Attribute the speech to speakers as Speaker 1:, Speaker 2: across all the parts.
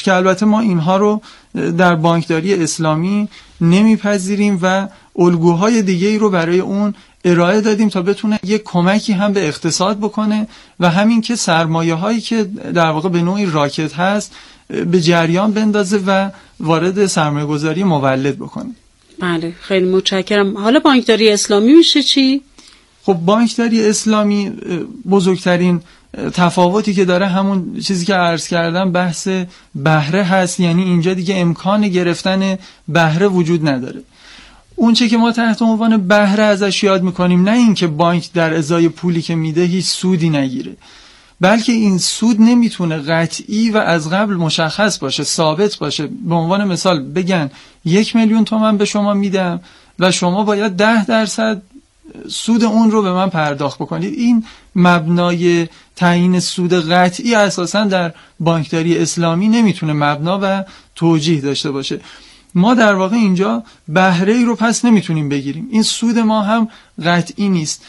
Speaker 1: که البته ما اینها رو در بانکداری اسلامی نمیپذیریم و الگوهای دیگه‌ای رو برای اون ارائه دادیم تا بتونه یک کمکی هم به اقتصاد بکنه و همین که سرمایه هایی که در واقع به نوعی راکت هست به جریان بندازه و وارد سرمایه گذاری مولد بکنه.
Speaker 2: بله خیلی متشکرم. حالا بانکداری اسلامی میشه چی؟
Speaker 1: خب بانکداری اسلامی بزرگترین تفاوتی که داره همون چیزی که عرض کردم بحث بهره هست، یعنی اینجا دیگه امکان گرفتن بهره وجود نداره. اون چه که ما تحت عنوان بهره ازش یاد میکنیم نه این که بانک در ازای پولی که میده هیچ سودی نگیره، بلکه این سود نمیتونه قطعی و از قبل مشخص باشه، ثابت باشه. به عنوان مثال بگن 1,000,000 تومان به شما میدم و شما باید 10% سود اون رو به من پرداخت بکنید. این مبنای تعیین سود قطعی اساساً در بانکداری اسلامی نمیتونه مبنا و توجیه داشته باشه. ما در واقع اینجا بهره ای رو پس نمیتونیم بگیریم، این سود ما هم قطعی نیست.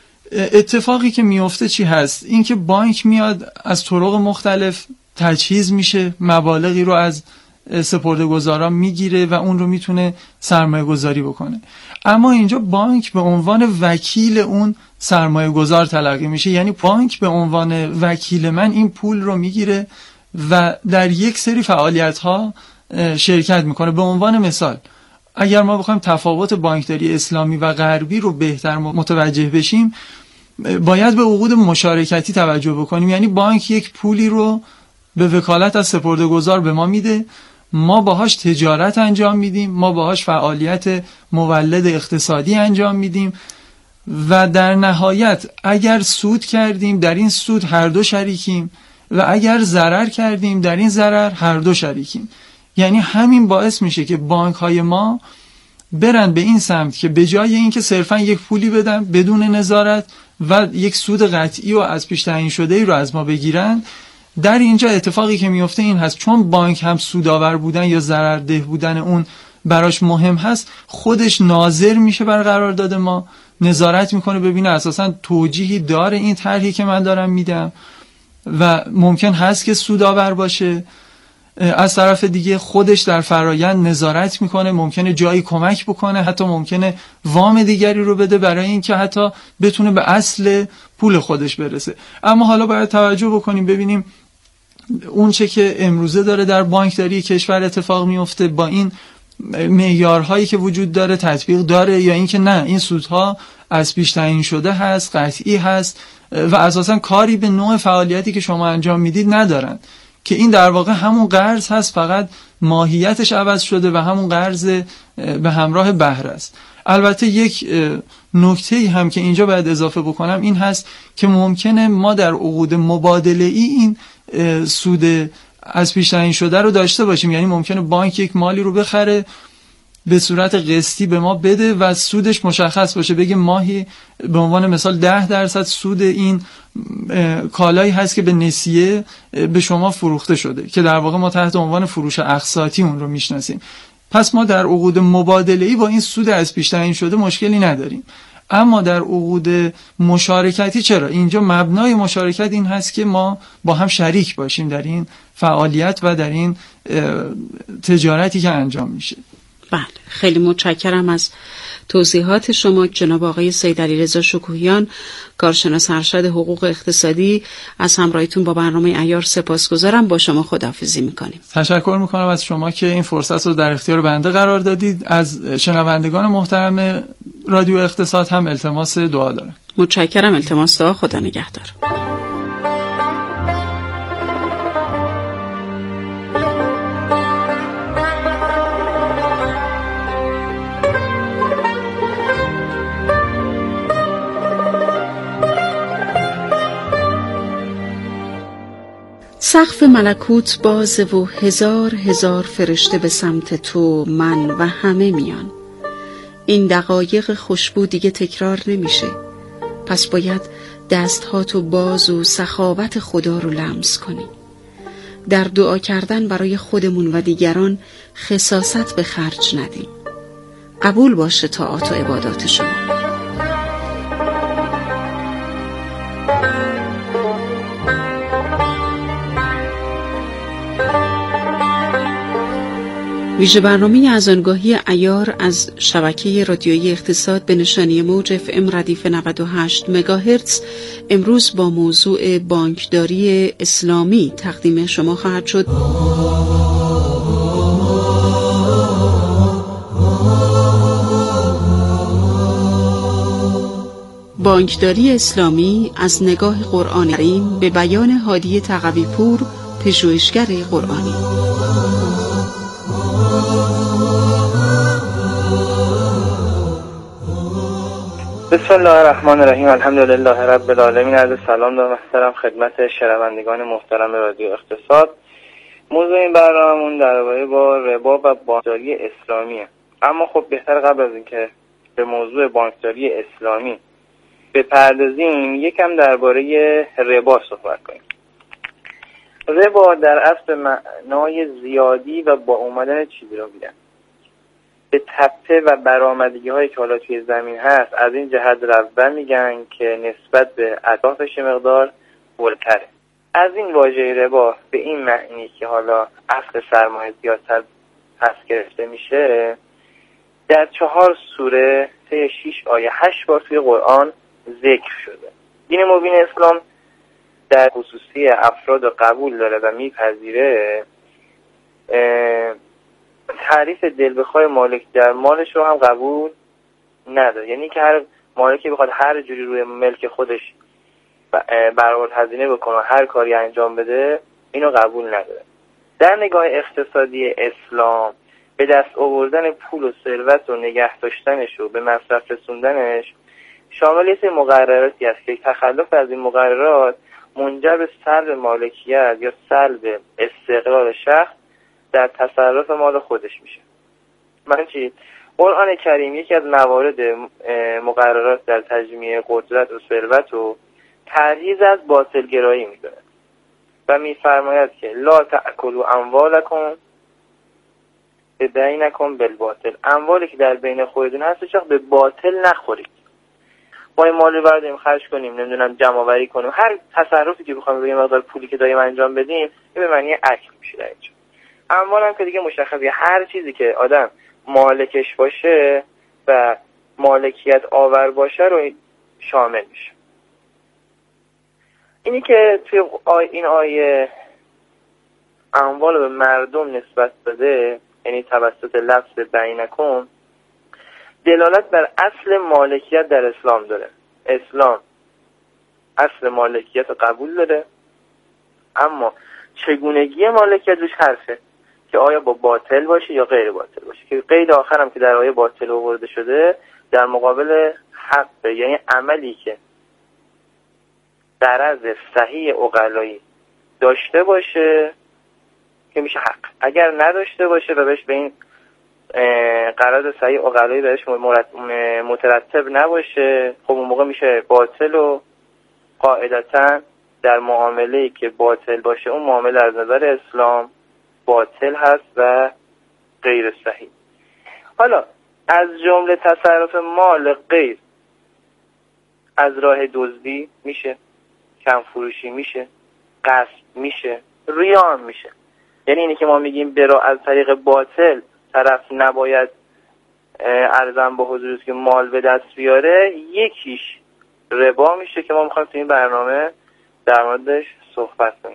Speaker 1: اتفاقی که میفته چی هست؟ این که بانک میاد از طرق مختلف تجهیز میشه، مبالغی رو از سپرده‌گذاران میگیره و اون رو میتونه سرمایه گذاری بکنه. اما اینجا بانک به عنوان وکیل اون سرمایه گذار تلقی میشه، یعنی بانک به عنوان وکیل من این پول رو میگیره و در یک سری فعالیت ها شرکت میکنه. به عنوان مثال اگر ما بخوایم تفاوت بانکداری اسلامی و غربی رو بهتر متوجه بشیم، باید به عقود مشارکتی توجه بکنیم. یعنی بانک یک پولی رو به وکالت از سپرده‌گذار به ما میده، ما باهاش تجارت انجام میدیم، ما باهاش فعالیت مولد اقتصادی انجام میدیم و در نهایت اگر سود کردیم در این سود هر دو شریکیم و اگر ضرر کردیم در این ضرر هر دو شریکیم. یعنی همین باعث میشه که بانک های ما برن به این سمت که به جای اینکه صرفا یک پولی بدن بدون نظارت و یک سود قطعی و از پیش تعیین شده ای رو از ما بگیرن، در اینجا اتفاقی که میفته این هست چون بانک هم سودآور بودن یا ضررده بودن اون براش مهم هست، خودش ناظر میشه بر قرارداد ما، نظارت میکنه ببینه اساسا توجیهی داره این طرحی که من دارم میدم و ممکن هست که سودآور باشه. از طرف دیگه خودش در فرایند نظارت میکنه، ممکنه جایی کمک بکنه، حتی ممکنه وام دیگری رو بده برای اینکه حتی بتونه به اصل پول خودش برسه. اما حالا باید توجه بکنیم ببینیم اون چه که امروزه داره در بانکداری کشور اتفاق میفته با این معیارهایی که وجود داره تطبیق داره یا اینکه نه این سودها از پیش تعیین شده هست، قطعی هست و اساسا کاری به نوع فعالیتی که شما انجام میدید ندارن، که این در واقع همون قرض هست فقط ماهیتش عوض شده و همون قرض به همراه بهره است. البته یک نکته هم که اینجا باید اضافه بکنم این هست که ممکنه ما در عقود مبادله ای این سود از پیش تعیین شده رو داشته باشیم، یعنی ممکنه بانک یک مالی رو بخره به صورت قسطی به ما بده و سودش مشخص باشه، بگه ماهی به عنوان مثال 10% سود این کالایی هست که به نسیه به شما فروخته شده، که در واقع ما تحت عنوان فروش اقساطی اون رو میشناسیم. پس ما در عقود مبادله‌ای با این سود از پیش تعیین شده مشکلی نداریم. اما در عقود مشارکتی چرا؟ اینجا مبنای مشارکت این هست که ما با هم شریک باشیم در این فعالیت و در این تجارتی که انجام میشه.
Speaker 2: بله خیلی متشکرم از توضیحات شما جناب آقای سید علیرضا شکوهیان، کارشناس ارشد حقوق اقتصادی. از همراهیتون با برنامه عیار سپاسگزارم. با شما خداحافظی میکنیم.
Speaker 1: تشکر میکنم از شما که این فرصت رو در اختیار بنده قرار دادید. از شنوندگان محترم رادیو اقتصاد هم التماس دعا دارم.
Speaker 2: متشکرم. التماس دعا. خدا نگهدار. سقف ملکوت بازه و هزار هزار فرشته به سمت تو، من و همه میان. این دقایق خوشبو دیگه تکرار نمیشه، پس باید دستهاتو باز و سخاوت خدا رو لمس کنی. در دعا کردن برای خودمون و دیگران خساست به خرج ندیم. قبول باشه طاعات و عبادات شما. ویژه برنامه از آنگاهی عیار از شبکه رادیویی اقتصاد به نشانی موج FM ردیف 98 مگاهرتز امروز با موضوع بانکداری اسلامی تقدیم شما خواهد شد. بانکداری اسلامی از نگاه قرآن کریم به بیان هادی تقوی‌پور، پژوهشگر قرآنی.
Speaker 3: بسم الله الرحمن الرحیم. الحمدلله رب العالمین. عرض سلام و محترم خدمت شنوندگان محترم رادیو اقتصاد. موضوع این برنامه‌مون درباره با ربا و بانکداری اسلامیه. اما خب بهتر قبل از اینکه به موضوع بانکداری اسلامی بپردازیم یکم درباره ربا صحبت کنیم. ربا در اصل معنای زیادی و با اومدن چیزی رو میدن به تپه و برآمدگی هایی که حالا توی زمین هست. از این جهت ربا میگن که نسبت به اطرافش مقدار بالاتره. از این واژه ربا به این معنی که حالا اصل سرمایه سیاست پس گرفته میشه در 4 سوره طی 6 آیه 8 بار توی قرآن ذکر شده. دین مبین اسلام در خصوصی افراد قبول داره و میپذیره تعریف دل بخواه مالک در مالش رو هم قبول نداره. یعنی که هر مالکی بخواد هر جوری روی ملک خودش برآورد بکنه و هر کاری انجام بده اینو قبول نداره. در نگاه اقتصادی اسلام به دست آوردن پول و ثروت و نگه داشتنش و به مصرف رسوندنش شامل یه مقرراتی است که تخلف از این مقررات منجر به سلب مالکیت یا سلب استقلال شخص در تصرف مال خودش میشه. من چی؟ قرآن کریم یکی از موارد مقررات در تجمیع قدرت و ثروت و پرهیز از باطلگرایی میدونه و میفرماید که لا تأکلوا اموالکم بینکم بالباطل. اموالی که در بین خودتون هستش به باطل نخورید. ما این مال رو برداریم خرج کنیم، نمیدونم جمع آوری کنیم، هر تصرفی که بخوایم روی مقدار پولی که داریم انجام بدیم این به معنی اکل میشه. در اینجا اموال هم که دیگه مشخصه، هر چیزی که آدم مالکش باشه و مالکیت آور باشه رو شامل میشه. اینی که توی این آیه اموال به مردم نسبت داده، یعنی توسط لفظ بینکم، دلالت بر اصل مالکیت در اسلام داره. اسلام اصل مالکیت رو قبول داره، اما چگونگی مالکیت روش حرفه که آیا با باطل باشه یا غیر باطل باشه، که قید آخرم که در آیه باطل آورده شده در مقابل حق، یعنی عملی که غرض صحیح عقلایی داشته باشه که میشه حق، اگر نداشته باشه و بهش به این غرض صحیح عقلایی بهش مترتب نباشه خب اون موقع میشه باطل و قاعدتاً در معامله‌ای که باطل باشه اون معامله از نظر اسلام باطل هست و غیر صحیح. حالا از جمله تصرف مال غیر از راه دزدی میشه، کم فروشی میشه، غصب میشه، ریا میشه. یعنی اینی که ما میگیم برا از طریق باطل طرف نباید ارزم به حضورت که مال به دست بیاره، یکیش ربا میشه که ما میخوایم تو این برنامه در موردش صحبت کنیم.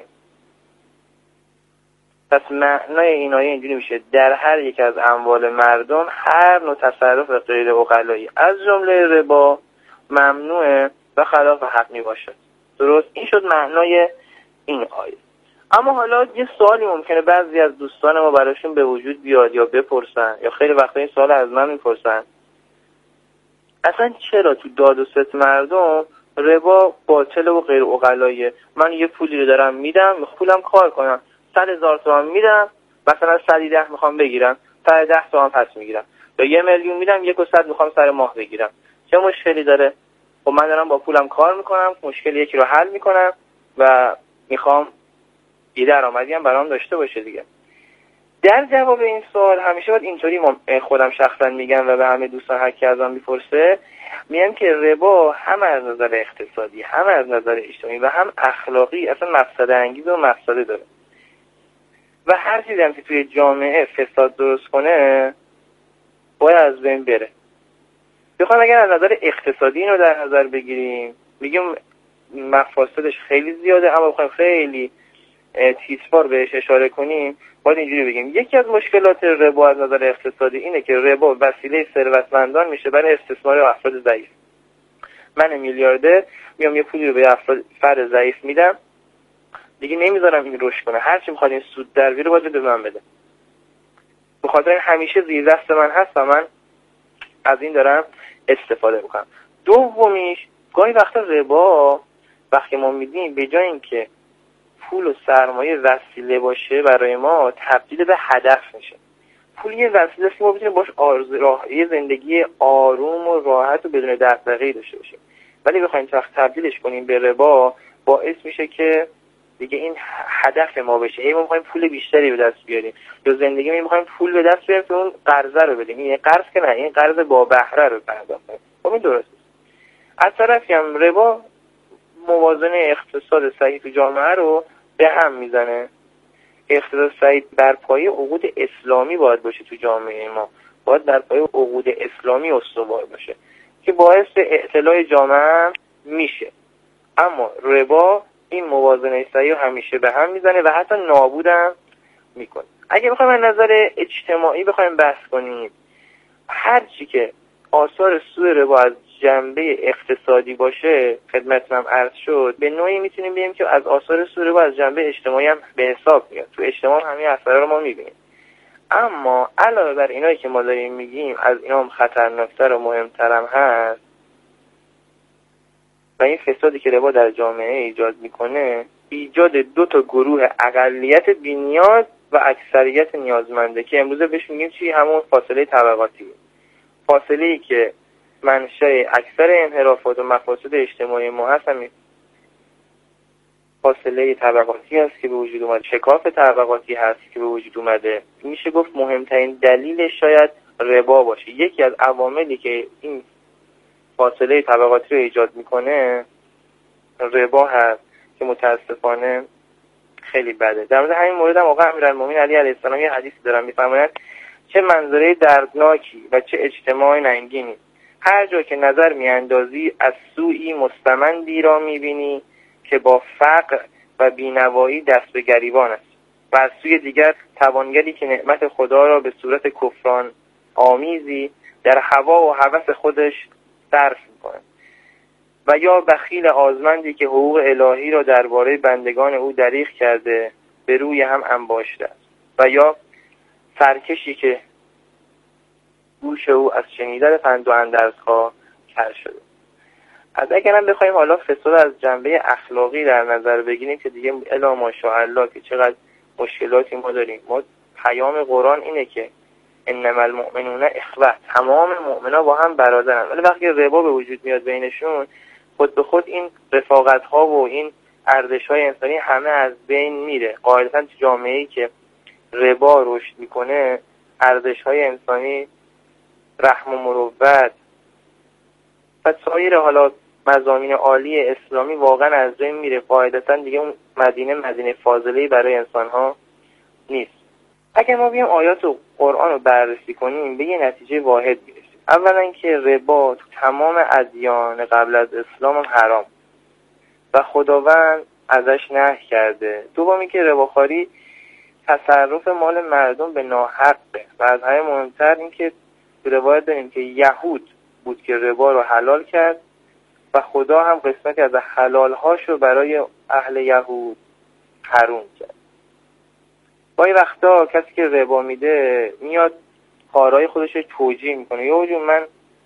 Speaker 3: پس معنای این آیه اینجوری میشه در هر یک از اموال مردم هر نوع تصرف غیر عقلایی از جمله ربا ممنوعه و خلاف حق میباشد. درست؟ این شد معنای این آیه. اما حالا یه سوالی ممکنه بعضی از دوستان ما براشون به وجود بیاد یا بپرسن، یا خیلی وقتا این سوال از من میپرسن، اصلا چرا تو داد و ست مردم ربا باطل و غیر عقلاییه؟ من یه پولی رو دارم میدم، پولم کار کنم، 100,000 تومان میدم، مثلا 110 میخوام بگیرم، 110 تومان پس میگیرم، یا 1,000,000 میدم 100 میخوام سر ماه بگیرم، چه مشکلی داره؟ خب من دارم با پولم کار میکنم، مشکل یکی رو حل میکنم و میخوام یه درآمدی هم برام داشته باشه دیگه. در جواب این سوال همیشه باید اینطوری خودم شخصا میگم و به همه دوستان هر کی ازم میپرسه میگم که ربا هم از نظر اقتصادی، هم از نظر اجتماعی و هم اخلاقی اصلا مفسده انگیز و مفسده داره. و هر چیزی هم که توی جامعه فساد درست کنه باید از بین بره. بخوایم اگر از نظر اقتصادی اینو در نظر بگیریم، میگیم مفاسدش خیلی زیاده، اما بخوایم خیلی تیزبار بهش اشاره کنیم باید اینجوری بگیم یکی از مشکلات ربا از نظر اقتصادی اینه که ربا وسیله ثروتمندان میشه برای استثمار افراد ضعیف. من میلیاردر میام یه پولی رو به افراد فرد ضعیف میدم، دیگه نمیذارم این رشد کنه، هر چی میخواد این سود در بیاره باید به من بده. به خاطر این همیشه زیر دست من هست و من از این دارم استفاده میکنم. دومیش گاهی وقتا ربا وقتی ما میدیم به جای اینکه پول و سرمایه وسیله باشه برای ما تبدیل به هدف میشه. پول یه وسیله است که ما بتونیم باش یه زندگی آروم و راحت و بدون دغدغه‌ای داشته باشیم، ولی بخوایم تبدیلش کنیم به ربا باعث میشه که دیگه این هدف ما بشه. ما می‌خوایم پول بیشتری به دست بیاریم یا زندگی ما می‌خوایم پول به دست بیاریم که اون قرضه رو بدیم. این قرض که نه، این قرض با بهره رو پرداخت کنیم. خب این درسته. از طرفی هم ربا موازنه اقتصاد صحیح تو جامعه رو به هم میزنه. اقتصاد صحیح بر پایه عقود اسلامی باید باشه تو جامعه ما، باید بر پایه عقود اسلامی استوار باشه که باعث اعتلاع جامعه میشه. اما ربا این موازنه صحیح رو همیشه به هم میزنه و حتی نابودم میکنه. اگه بخوایم از نظر اجتماعی بخوایم بحث کنیم، هر چی که آثار سوء ربا از جنبه اقتصادی باشه خدمتتون هم عرض شد، به نوعی میتونیم بگیم که از آثار سوء ربا از جنبه اجتماعی هم به حساب میاد. تو اجتماع همین اثرها رو ما میبینیم. اما علاوه بر اینایی که ما داریم میگیم، از اینا هم خطرناکتر و مهمتر هم هست و این فسادی که ربا در جامعه ایجاد میکنه، ایجاد دو تا گروه اقلیت بی‌نیاز و اکثریت نیازمنده که امروزه بهش میگیم چی؟ همون فاصله طبقاتی. فاصله‌ای که منشأ اکثر انحرافات و مفاسد اجتماعی ما هست همین فاصله طبقاتی هست که به وجود اومده، شکاف طبقاتی هست که به وجود اومده. میشه گفت مهمترین دلیلش شاید ربا باشه. یکی از عواملی که این فاصله طبقاتی رو ایجاد میکنه ربا هست که متاسفانه خیلی بده. در مورد همین مورد هم آقا امیرالمومنین علی علیه السلام یه حدیثی دارن میفرمایند چه منظره دردناکی و چه اجتماع ننگینی، هر جا که نظر میاندازی از سوئی مستمندی را میبینی که با فقر و بینوایی دست به گریبان است و از سوی دیگر توانگری که نعمت خدا را به صورت کفران آمیزی در هوا و هوس خودش صرف میکنه، و یا بخیل آزمندی که حقوق الهی را درباره بندگان او دریغ کرده به روی هم انباشته است، و یا سرکشی که گوش او از شنیدن پند و اندرزها کر شده. از اگرم بخوایم حالا فساد از جنبه اخلاقی در نظر بگیریم که دیگه الا ماشاءالله که چقدر مشکلاتی ما داریم. ما پیام قرآن اینه که انما المؤمنون اخوه، تمام مؤمنا با هم برادرن، ولی وقتی ربا به وجود میاد بینشون خود به خود این رفاقت ها و این ارزش های انسانی همه از بین میره. قاعدتا تو جامعه‌ای که ربا رشد میکنه ارزش های انسانی، رحم و مروت و سایر حالا مضامین عالی اسلامی واقعا از بین میره. قاعدتا دیگه اون مدینه فاضله‌ای برای انسان ها نیست. اگر ما بیایم آیات و قرآن رو بررسی کنیم به یه نتیجه واحد میرسیم. اولا که ربا تو تمام ادیان قبل از اسلام هم حرام و خداوند ازش نهی کرده. دومی که رباخواری تصرف مال مردم به ناحقه و از همه مهمتر این که روایت داریم که یهود بود که ربا رو حلال کرد و خدا هم قسمتی از حلالهاشو برای اهل یهود حرام کرد. گاهی وقتا کسی که ربا میده میاد کارهای خودش رو توجیه میکنه، یه وجود من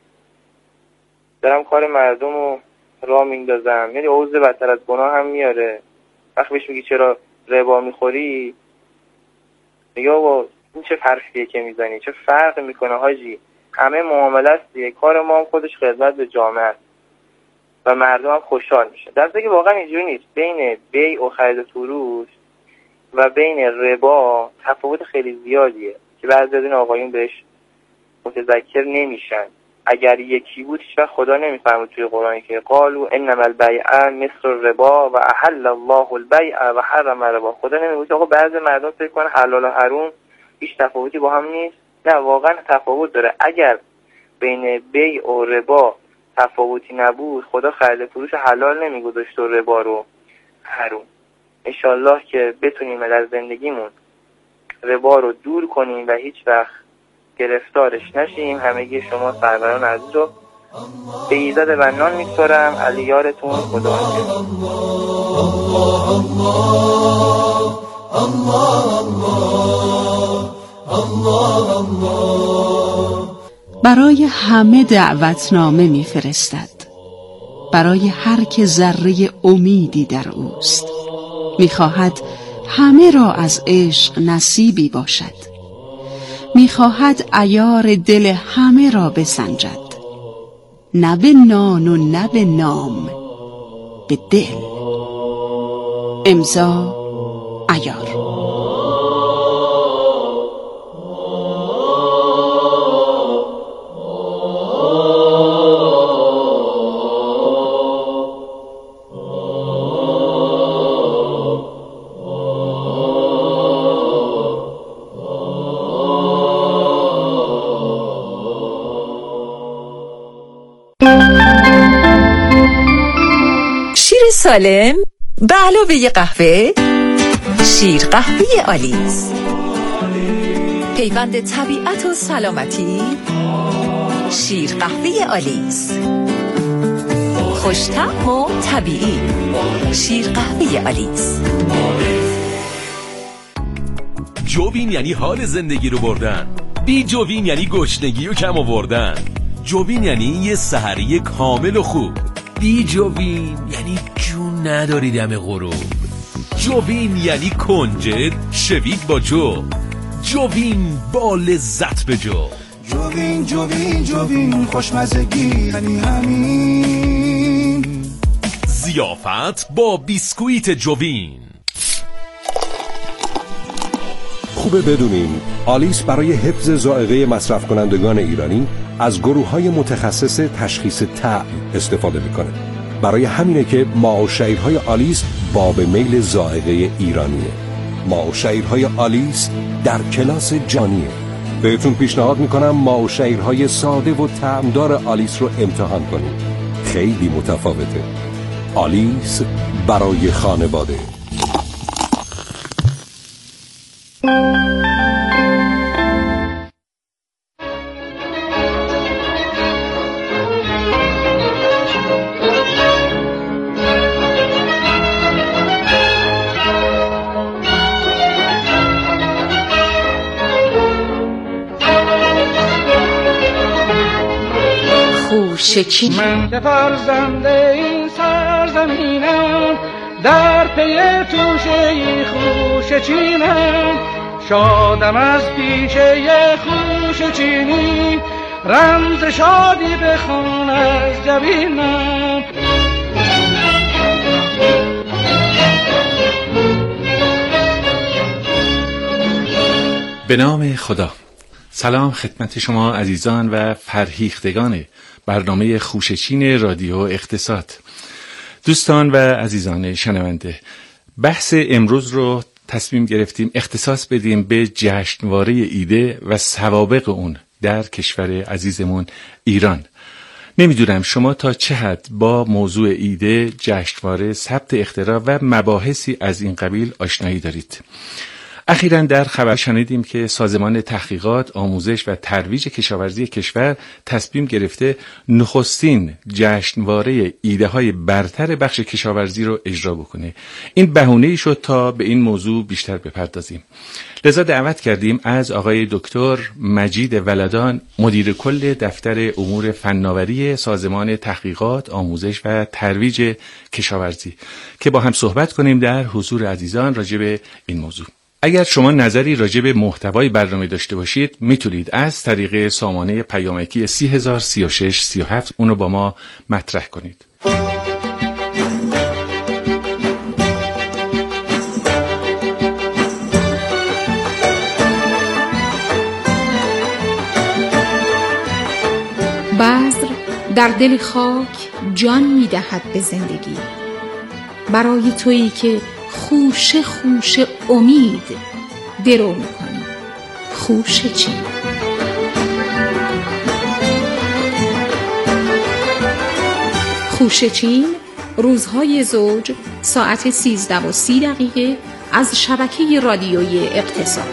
Speaker 3: دارم کار مردم رو راه میندازم، یعنی عوض بدتر از گناه هم میاره. وقتی بهش میگی چرا ربا میخوری میگه با این چه حرفیه که میزنی، چه فرق میکنه حاجی، همه معامله است دیگه، کار ما هم خودش خدمت به جامعه است و مردم هم خوشحال میشه. در حالی که واقعا اینجوری نیست. بین بیع و خرید و فروش و بین ربا تفاوت خیلی زیادیه که بعضی از این آقایون بهش متذکر نمیشن. اگر یکی بود هیچ وقت خدا نمیفرمود توی قرآن که قالوا انما البیع مثل الربا و احل الله البیع و حرم الربا. خدا نمیگه آقا بعضی مردم فکر کنن حلال و حرام هیچ تفاوتی با هم نیست. نه، واقعا تفاوت داره. اگر بین بیع و ربا تفاوتی نبود خدا خرید فروش حلال نمیگذاشت و ربا رو حرام. انشالله که بتونیم در زندگیمون ربا رو دور کنیم و هیچ وقت گرفتارش نشیم. همگی شما سروران عزیز رو به ایزد بنان میسپارم. علی یارتون، خدا
Speaker 2: برای همه دعوتنامه میفرستد، برای هر که ذره امیدی در اوست. میخواهد همه را از عشق نصیبی باشد، میخواهد عیار دل همه را بسنجد، نه به نان و نه به نام، به دل. امضا عیار.
Speaker 4: سالم به علاوه قهوه، شیر قهوه آلیس، پیوند طبیعت و سلامتی. شیر قهوه آلیس، خوش‌طعم و طبیعی. شیر قهوه آلیس.
Speaker 5: جوین یعنی حال زندگی رو بردن، بی جوین یعنی گشنگی و کم آوردن. جوین یعنی یه سحری کامل و خوب. بی جوین یعنی جون نداری دم غروب. جوین یعنی کنجد شوید با جو. جوین با لذت به جو.
Speaker 6: جوین جوین جوین خوشمزگی یعنی همین.
Speaker 5: ضیافت با بیسکویت جوین.
Speaker 7: خوبه بدونین آلیس برای حفظ ذائقه مصرف کنندگان ایرانی از گروه‌های متخصص تشخیص طعم استفاده میکنه. برای همینه که ماء و شعیرهای آلیس باب میل ذائقه ایرانیه. ماء و شعیرهای آلیس در کلاس جانیه. بهتون پیشنهاد میکنم ماء و شعیرهای ساده و طعمدار آلیس رو امتحان کنید. خیلی متفاوته. آلیس برای خانواده.
Speaker 2: خوشچین
Speaker 8: من که فرزنده این سرزمینم، در پی توشه خوشچینم. شادم از پیشه خوشچینی، رمز شادی بخوان از جبینم.
Speaker 9: به نام خدا. سلام خدمت شما عزیزان و فرهیختگان برنامه خوشچین رادیو اقتصاد. دوستان و عزیزان شنونده، بحث امروز رو تصمیم گرفتیم اختصاص بدیم به جشنواره ایده و سوابق اون در کشور عزیزمون ایران. نمیدونم شما تا چه حد با موضوع ایده، جشنواره، ثبت اختراع و مباحثی از این قبیل آشنایی دارید. اخیراً در خبر شنیدیم که سازمان تحقیقات، آموزش و ترویج کشاورزی کشور تصمیم گرفته نخستین جشنواره ایده‌های برتر بخش کشاورزی رو اجرا بکنه. این بهونه‌ای شد تا به این موضوع بیشتر بپردازیم. لذا دعوت کردیم از آقای دکتر مجید ولدان، مدیر کل دفتر امور فناوری سازمان تحقیقات، آموزش و ترویج کشاورزی که با هم صحبت کنیم در حضور عزیزان راجع به این موضوع. اگر شما نظری راجع به محتوای برنامه داشته باشید میتونید از طریق سامانه پیامکی 303637 اونو با ما مطرح کنید.
Speaker 2: بعد
Speaker 10: در دل خاک جان می‌دهد به زندگی، برای تویی که خوشه خوشه امید درو می‌کنی. خوشه چین. خوشه چین روزهای زوج ساعت 13:30 از شبکه رادیویی اقتصاد.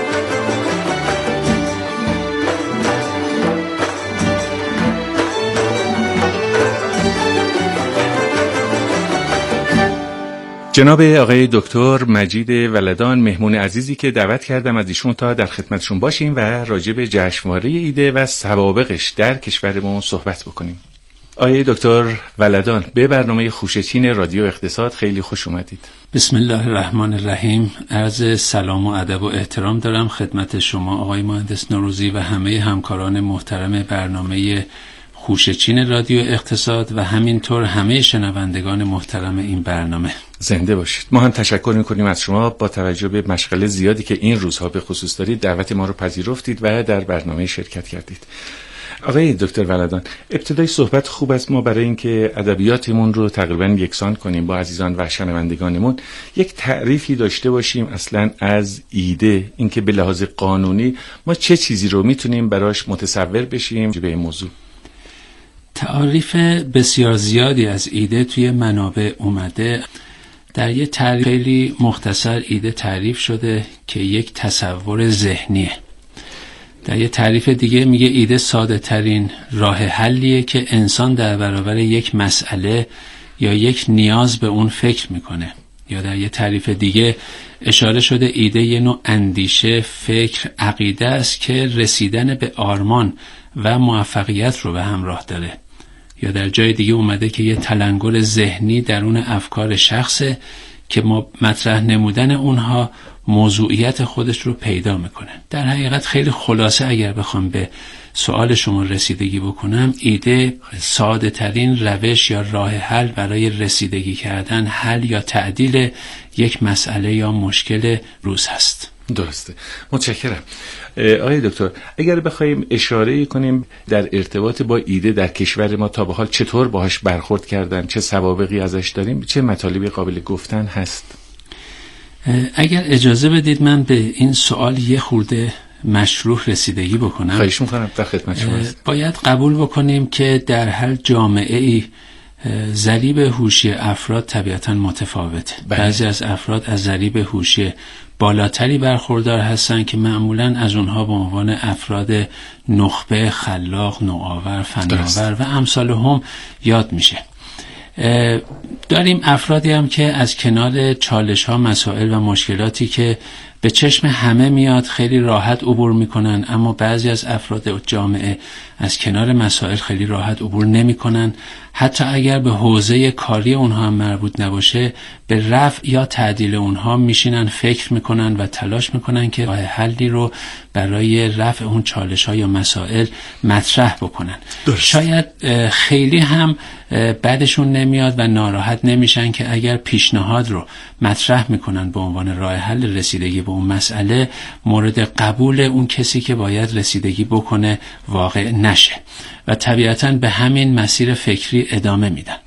Speaker 9: جناب آقای دکتر مجید ولدان، مهمون عزیزی که دعوت کردم از ایشون تا در خدمتشون باشیم و راجع به جشنواره ایده و سوابقش در کشورمون صحبت بکنیم. آقای دکتر ولدان، به برنامه خوشه چین رادیو اقتصاد خیلی خوش اومدید.
Speaker 11: بسم الله الرحمن الرحیم. عرض سلام و ادب و احترام دارم خدمت شما آقای مهندس نوروزی و همه همکاران محترم برنامه خوشه چین رادیو اقتصاد و همینطور همه شنوندگان محترم این برنامه.
Speaker 9: زنده باشید. ما هم تشکر می‌کنیم از شما، با توجه به مشغله زیادی که این روزها به خصوص دارید دعوت ما رو پذیرفتید و در برنامه شرکت کردید. آقای دکتر ولدان، ابتدای صحبت خوب است ما برای اینکه ادبیاتمون رو تقریبا یکسان کنیم با عزیزان و شنوندگانمون یک تعریفی داشته باشیم اصلا از ایده، اینکه به لحاظ قانونی ما چه چیزی رو میتونیم براش متصور بشیم به این موضوع.
Speaker 11: تعریف بسیار زیادی از ایده توی منابع اومده. در یه تعریف خیلی مختصر ایده تعریف شده که یک تصور ذهنیه. در یه تعریف دیگه میگه ایده ساده ترین راه حلیه که انسان در برابر یک مسئله یا یک نیاز به اون فکر میکنه. یا در یه تعریف دیگه اشاره شده ایده یه نوع اندیشه، فکر، عقیده است که رسیدن به آرمان و موفقیت رو به همراه داره. یا در جای دیگه اومده که یه تلنگر ذهنی درون افکار شخصه که مطرح نمودن اونها موضوعیت خودش رو پیدا میکنه. در حقیقت خیلی خلاصه اگر بخوام به سوال شما رسیدگی بکنم، ایده ساده ترین روش یا راه حل برای رسیدگی کردن، حل یا تعدیل یک مسئله یا مشکل روز هست.
Speaker 9: درسته، متشکرم. آقای دکتر، اگر بخوایم اشاره کنیم در ارتباط با ایده در کشور ما تا به حال چطور باهاش برخورد کردن، چه سوابقی ازش داریم، چه مطالبی قابل گفتن هست؟
Speaker 11: اگر اجازه بدید من به این سوال یه خورده مشروح رسیدگی بکنم.
Speaker 9: خواهش می‌کنم، در خدمت شما هستم.
Speaker 11: باید قبول بکنیم که در هر جامعه‌ای ضریب هوشی افراد طبیعتاً متفاوته. بعضی از افراد از ضریب هوشی بالاتری برخوردار هستن که معمولاً از اونها به عنوان افراد نخبه، خلاق، نوآور، فناور و امثال هم یاد میشه. داریم افرادی هم که از کنار چالش‌ها، مسائل و مشکلاتی که به چشم همه میاد خیلی راحت عبور میکنن، اما بعضی از افراد جامعه از کنار مسائل خیلی راحت عبور نمیکنن. حتی اگر به حوزه کاری اونها هم مربوط نباشه، به رفع یا تعدیل اونها میشینن، فکر میکنن و تلاش میکنن که راه حلی رو برای رفع اون چالش‌ها یا مسائل مطرح بکنن. شاید خیلی هم بعدشون نمیاد و ناراحت نمیشن که اگر پیشنهاد رو مطرح میکنن به عنوان راه حل رسیدگی به اون مسئله، مورد قبول اون کسی که باید رسیدگی بکنه واقع نشه و طبیعتاً به همین مسیر فکری ادامه میدن.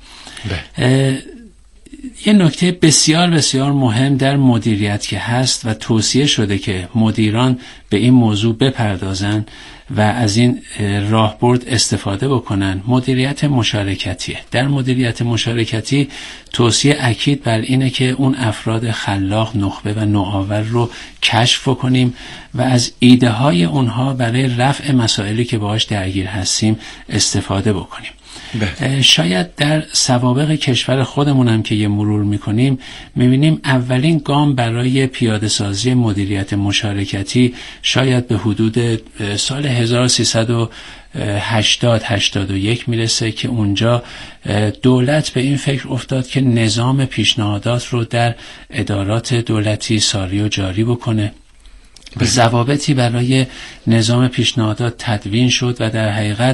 Speaker 11: یه نکته بسیار بسیار مهم در مدیریت که هست و توصیه شده که مدیران به این موضوع بپردازن و از این راهبرد استفاده بکنن، مدیریت مشارکتیه. در مدیریت مشارکتی توصیه اکید بر اینه که اون افراد خلاق، نخبه و نوآور رو کشف کنیم و از ایده های اونها برای رفع مسائلی که باهاش درگیر هستیم استفاده بکنیم. شاید در سوابق کشور خودمون هم که یه مرور میکنیم میبینیم اولین گام برای پیاده سازی مدیریت مشارکتی شاید به حدود سال 1380-81 میرسه که اونجا دولت به این فکر افتاد که نظام پیشنهادات رو در ادارات دولتی ساری و جاری بکنه. ضوابطی برای نظام پیشنهادات تدوین شد و در حقیقت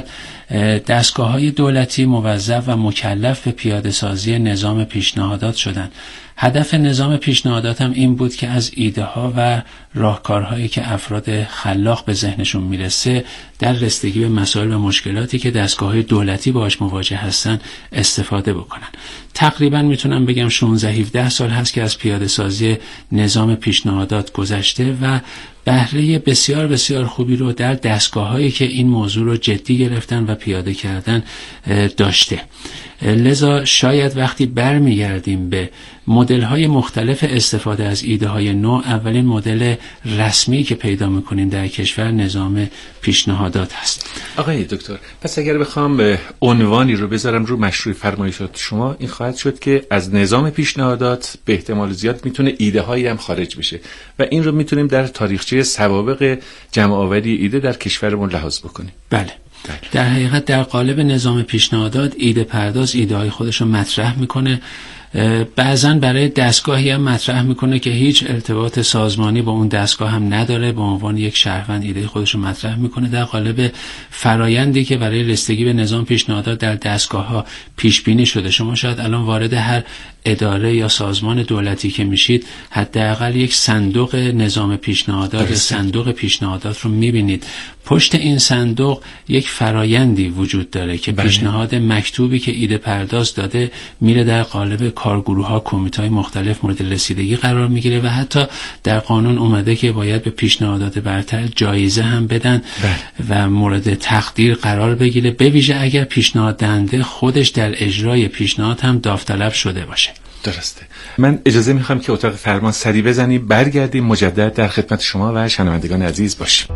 Speaker 11: دستگاه‌های دولتی موظف و مکلف به پیاده سازی نظام پیشنهادات شدند. هدف نظام پیشنهادات هم این بود که از ایده ها و راهکارهایی که افراد خلاق به ذهنشون میرسه در رسیدگی به مسائل و مشکلاتی که دستگاه‌های دولتی باهاش مواجه هستن استفاده بکنن. تقریبا میتونم بگم 16-17 سال هست که از پیاده سازی نظام پیشنهادات گذشته و بهره بسیار بسیار خوبی رو در دستگاه‌هایی که این موضوع رو جدی گرفتن و پیاده کردن داشته. لذا شاید وقتی برمیگردیم به مدل‌های مختلف استفاده از ایده‌های نو، اولین مدل رسمی که پیدا می‌کنیم در کشور نظام پیشنهادات هست.
Speaker 9: آقای دکتر، پس اگر بخوام عنوانی رو بذارم رو مشروع فرمایشات شما، این خواهد شد که از نظام پیشنهادات به احتمال زیاد میتونه ایده‌هایی هم خارج بشه و این رو میتونیم در تاریخچه سوابق جمع‌آوری ایده در کشورمون لحاظ بکنیم.
Speaker 11: بله. در حقیقت در قالب نظام پیشنهادات ایده پرداز ایده های خودش رو مطرح میکنه، بعضا برای دستگاهی هم مطرح میکنه که هیچ ارتباط سازمانی با اون دستگاه هم نداره، به عنوان یک شهروند ایده خودش رو مطرح میکنه در قالب فرایندی که برای رسیدگی به نظام پیشنهادات در دستگاه ها پیش بینی شده. شما شاید الان وارد هر اداره یا سازمان دولتی که میشید حداقل یک صندوق نظام پیشنهادات یا صندوق پیشنهادات رو میبینید. پشت این صندوق یک فرایندی وجود داره که پیشنهاد مکتوبی که ایده پرداز داده میره در قالب کارگروه‌ها، کمیته‌های مختلف مورد رسیدگی قرار میگیره و حتی در قانون اومده که باید به پیشنهادات برتر جایزه هم بدن و مورد تقدیر قرار بگیره، به ویژه اگر پیشنهاد دهنده خودش در اجرای پیشنهاد هم داوطلب شده باشه.
Speaker 9: درسته. من اجازه میخوام که اتاق فرمان سری بزنیم، برگردیم مجدد در خدمت شما و شنوندگان عزیز باشیم.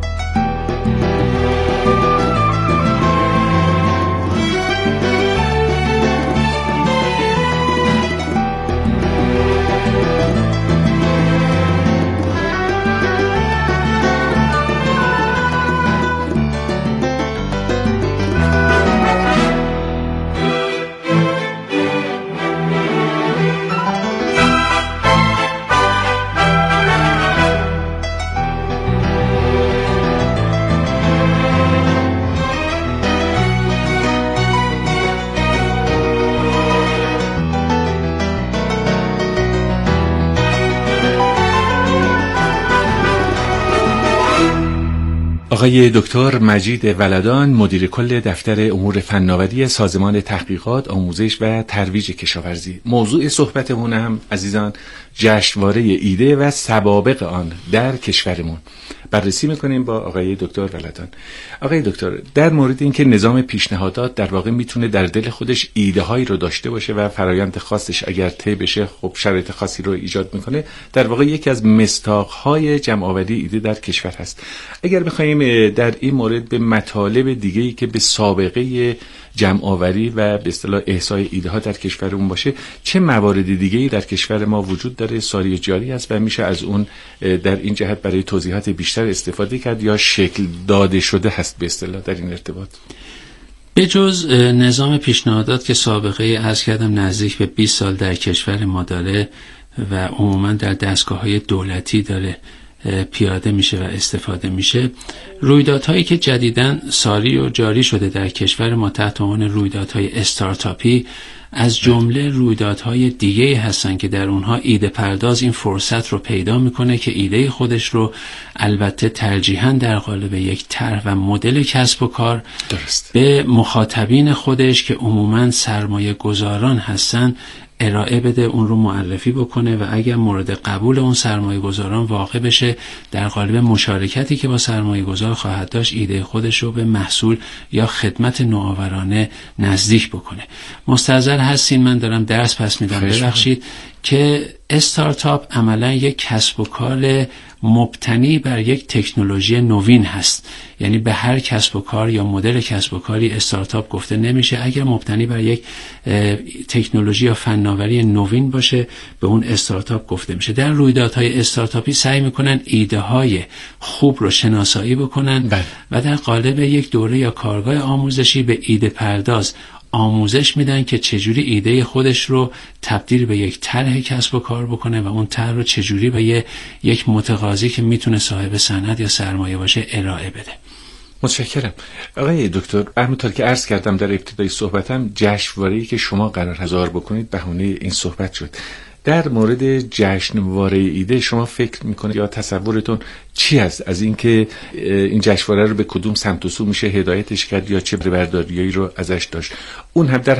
Speaker 9: آقای دکتر مجید ولدان، مدیر کل دفتر امور فناوری سازمان تحقیقات، آموزش و ترویج کشاورزی. موضوع صحبتمون هم عزیزان جشنواره ایده و سوابق آن در کشورمون. بررسی میکنیم با آقای دکتر ولدان. آقای دکتر، در مورد اینکه نظام پیشنهادات در واقع میتونه در دل خودش ایده هایی رو داشته باشه و فرایند خاصش اگر طی بشه خب شرایط خاصی رو ایجاد میکنه، در واقع یکی از مصداق های جمع آوری ایده در کشور هست. اگر بخوایم در این مورد به مطالب دیگه‌ای که به سابقه جمع آوری و به اصطلاح احصای ایده ها در کشورمون باشه، چه موارد دیگه‌ای در کشور ما وجود داره، ساری جاری است و میشه از اون در این جهت برای توضیحات بیشتر استفاده کرد یا شکل داده شده هست به اصطلاح در این ارتباط؟
Speaker 11: به جز نظام پیشنهادات که سابقه عرض کردم نزدیک به 20 سال در کشور ما داره و عموما در دستگاه‌های دولتی داره پیاده میشه و استفاده میشه، رویدادهایی که جدیداً ساری و جاری شده در کشور ما تحت عنوان رویدادهای استارتاپی از جمله رویدادهای دیگه هستن که در اونها ایده پرداز این فرصت رو پیدا میکنه که ایده خودش رو البته ترجیحاً در قالب یک طرح و مدل کسب و کار به مخاطبین خودش که عموماً سرمایه گذاران هستن ارائه بده، اون رو معرفی بکنه و اگر مورد قبول اون سرمایه گذاران واقع بشه در قالب مشارکتی که با سرمایه گذار خواهد داشت ایده خودش رو به محصول یا خدمت نوآورانه نزدیک بکنه. مستحضر هستین من دارم درس پس میدم ببخشید که استارتاپ عملا یک کسب و کار مبتنی بر یک تکنولوژی نوین هست. یعنی به هر کسب و کار یا مدل کسب و کاری استارتاپ گفته نمیشه. اگر مبتنی بر یک تکنولوژی یا فناوری نوین باشه به اون استارتاپ گفته میشه. در رویدادهای استارتاپی سعی میکنن ایده های خوب رو شناسایی بکنن و در قالب یک دوره یا کارگاه آموزشی به ایده پرداز آموزش میدن که چجوری ایده خودش رو تبدیل به یک طرح کسب و کار بکنه و اون طرح رو چجوری به یک متقاضی که میتونه صاحب صنعت یا سرمایه باشه ارائه بده.
Speaker 9: متشکرم. آقای دکتر، همونطور که عرض کردم در ابتدای صحبتم، جشنواره‌ای که شما قرار هزار بکنید بهونه این صحبت شد. در مورد جشنواره ایده شما فکر میکنید یا تصورتون چی است از اینکه این جشنواره رو به کدوم سمت و سو میشه هدایتش کرد یا چه برداریایی رو ازش داشت؟ اون هم در